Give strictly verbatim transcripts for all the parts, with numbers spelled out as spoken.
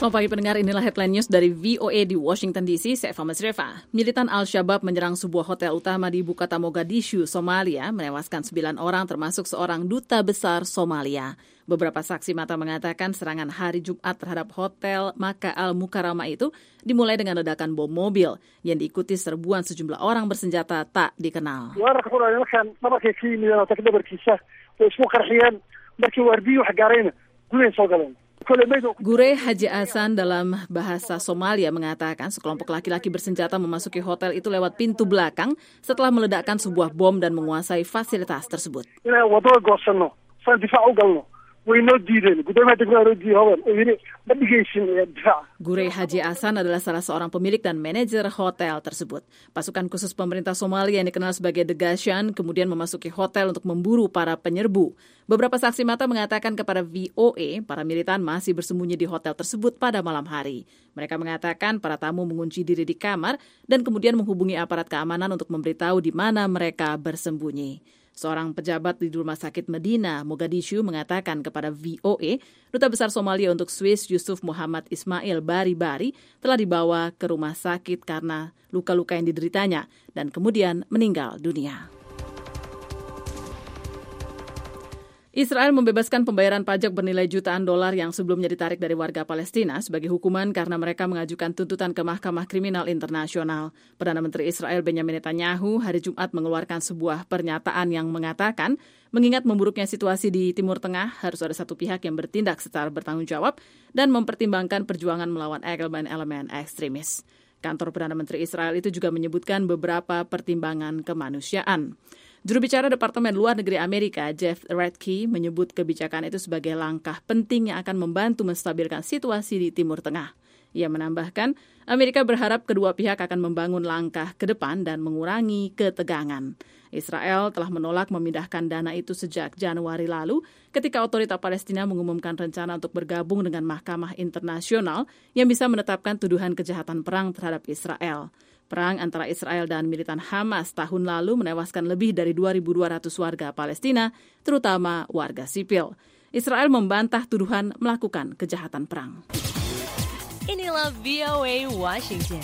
Selamat pagi pendengar, inilah headline news dari V O A di Washington D C, saya Fama Zrefa. Militan Al-Shabaab menyerang sebuah hotel utama di ibu kota Mogadishu, Somalia, menewaskan sembilan orang termasuk seorang duta besar Somalia. Beberapa saksi mata mengatakan serangan hari Jumat terhadap hotel Maka Al-Mukarramah itu dimulai dengan ledakan bom mobil yang diikuti serbuan sejumlah orang bersenjata tak dikenal. Gure Haji Hasan dalam bahasa Somalia mengatakan sekelompok laki-laki bersenjata memasuki hotel itu lewat pintu belakang setelah meledakkan sebuah bom dan menguasai fasilitas tersebut. Gure Haji Hasan adalah salah seorang pemilik dan manajer hotel tersebut. Pasukan khusus pemerintah Somalia yang dikenal sebagai The Gashan kemudian memasuki hotel untuk memburu para penyerbu. Beberapa saksi mata mengatakan kepada V O A, para militan masih bersembunyi di hotel tersebut pada malam hari. Mereka mengatakan para tamu mengunci diri di kamar dan kemudian menghubungi aparat keamanan untuk memberitahu di mana mereka bersembunyi. Seorang pejabat di Rumah Sakit Medina, Mogadishu, mengatakan kepada V O A, Duta Besar Somalia untuk Swiss Yusuf Muhammad Ismail Bari-Bari telah dibawa ke rumah sakit karena luka-luka yang dideritanya dan kemudian meninggal dunia. Israel membebaskan pembayaran pajak bernilai jutaan dolar yang sebelumnya ditarik dari warga Palestina sebagai hukuman karena mereka mengajukan tuntutan ke Mahkamah Kriminal Internasional. Perdana Menteri Israel Benjamin Netanyahu hari Jumat mengeluarkan sebuah pernyataan yang mengatakan, mengingat memburuknya situasi di Timur Tengah, harus ada satu pihak yang bertindak secara bertanggung jawab dan mempertimbangkan perjuangan melawan elemen-elemen ekstremis. Kantor Perdana Menteri Israel itu juga menyebutkan beberapa pertimbangan kemanusiaan. Juru bicara Departemen Luar Negeri Amerika, Jeff Ratke, menyebut kebijakan itu sebagai langkah penting yang akan membantu menstabilkan situasi di Timur Tengah. Ia menambahkan, Amerika berharap kedua pihak akan membangun langkah ke depan dan mengurangi ketegangan. Israel telah menolak memindahkan dana itu sejak Januari lalu ketika otoritas Palestina mengumumkan rencana untuk bergabung dengan Mahkamah Internasional yang bisa menetapkan tuduhan kejahatan perang terhadap Israel. Perang antara Israel dan militan Hamas tahun lalu menewaskan lebih dari dua ribu dua ratus warga Palestina, terutama warga sipil. Israel membantah tuduhan melakukan kejahatan perang. Inilah V O A Washington.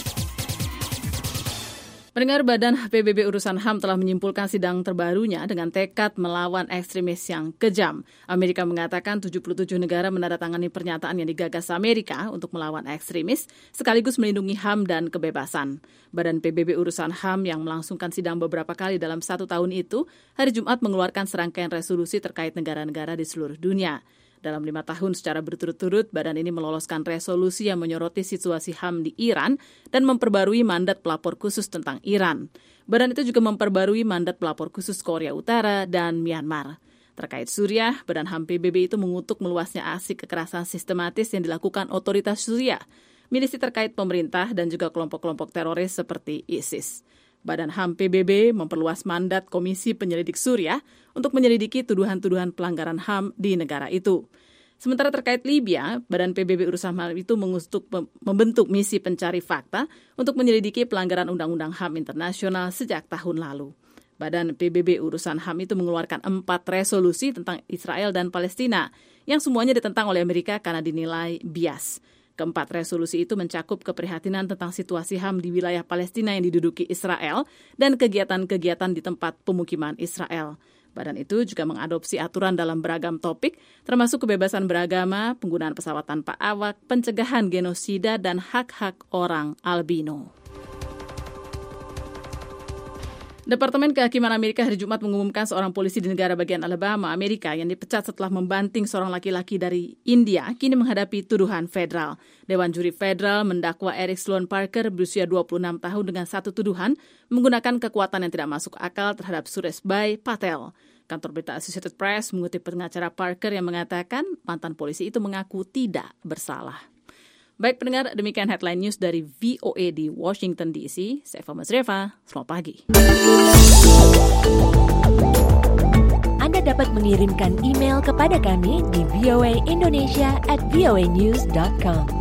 Pendengar, Badan P B B Urusan H A M telah menyimpulkan sidang terbarunya dengan tekad melawan ekstremis yang kejam. Amerika mengatakan tujuh puluh tujuh negara menandatangani pernyataan yang digagas Amerika untuk melawan ekstremis, sekaligus melindungi H A M dan kebebasan. Badan P B B Urusan H A M yang melangsungkan sidang beberapa kali dalam satu tahun itu, hari Jumat mengeluarkan serangkaian resolusi terkait negara-negara di seluruh dunia. Dalam lima tahun secara berturut-turut, badan ini meloloskan resolusi yang menyoroti situasi H A M di Iran dan memperbarui mandat pelapor khusus tentang Iran. Badan itu juga memperbarui mandat pelapor khusus Korea Utara dan Myanmar. Terkait Suriah, Badan H A M P B B itu mengutuk meluasnya aksi kekerasan sistematis yang dilakukan otoritas Suriah, milisi terkait pemerintah dan juga kelompok-kelompok teroris seperti ISIS. Badan H A M P B B memperluas mandat Komisi Penyelidik Suriah untuk menyelidiki tuduhan-tuduhan pelanggaran H A M di negara itu. Sementara terkait Libya, Badan P B B Urusan H A M itu mengustuk, membentuk misi pencari fakta untuk menyelidiki pelanggaran Undang-Undang H A M internasional sejak tahun lalu. Badan P B B Urusan H A M itu mengeluarkan empat resolusi tentang Israel dan Palestina yang semuanya ditentang oleh Amerika karena dinilai bias. Keempat resolusi itu mencakup keprihatinan tentang situasi H A M di wilayah Palestina yang diduduki Israel dan kegiatan-kegiatan di tempat pemukiman Israel. Badan itu juga mengadopsi aturan dalam beragam topik, termasuk kebebasan beragama, penggunaan pesawat tanpa awak, pencegahan genosida, dan hak-hak orang albino. Departemen Kehakiman Amerika hari Jumat mengumumkan seorang polisi di negara bagian Alabama, Amerika yang dipecat setelah membanting seorang laki-laki dari India kini menghadapi tuduhan federal. Dewan Juri Federal mendakwa Eric Sloan Parker berusia dua puluh enam tahun dengan satu tuduhan menggunakan kekuatan yang tidak masuk akal terhadap Sureshbhai Patel. Kantor berita Associated Press mengutip pengacara Parker yang mengatakan mantan polisi itu mengaku tidak bersalah. Baik pendengar, demikian headline news dari V O A di Washington D C. Saya Fama Zrefa, selamat pagi. Anda dapat mengirimkan email kepada kami di voa indonesia at voa news dot com.